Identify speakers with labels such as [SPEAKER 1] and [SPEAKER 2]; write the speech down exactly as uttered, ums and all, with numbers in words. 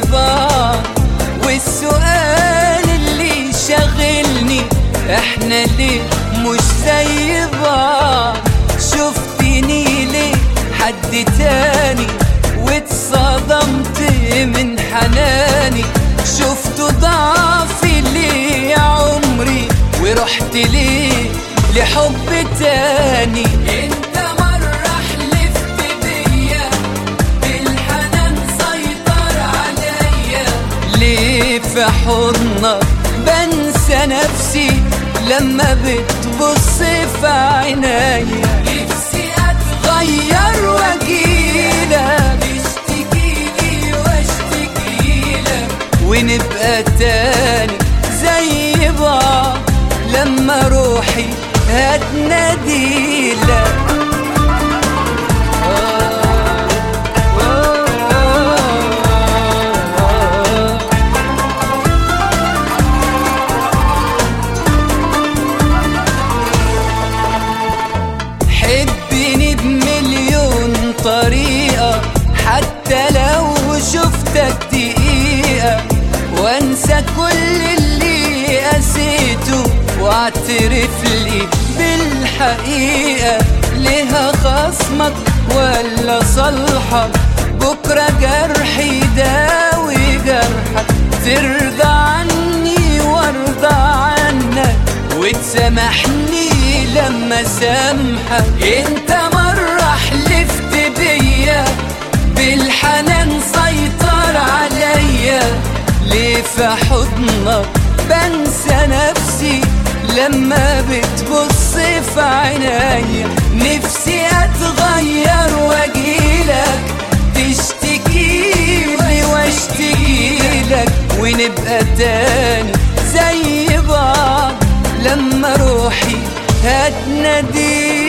[SPEAKER 1] بعض. والسؤال اللي شاغلني احنا ليه مش زي بعض؟ شفتني ليه حد تاني واتصدمت من حناني؟ شفت ضعفي ليه يا عمري ورحت ليه لحب تاني؟ انت مرة حلفت بيا بالحنان سيطر عليا، ليه في حضنك بنسى نفسي لما بتبص في عينيا؟ نفسي اتغير واجيلك تشتكيلي واشتكيلك ونبقى تاني زي بعض لما روحي هتناديلك. حبني بمليون طريقة حتى لو شفتك دقيقة، وانسى كل اللي قسيته واعترف لي بالحقيقة. ليها خصمك ولا صالحك؟ بكرة جرحي داوي جرحك، ترضى عني وارضى عنك وتسامحني لما سامحك. انت مرة حلفت بيا بالحنان سيطر عليا، ليه في حضنك بنسى نفسي لما بتبص في عينيا؟ نفسي اتغير واجيلك تشتكيلي واشتكيلك ونبقى تاني زي بعض لما روحي هتناديلك.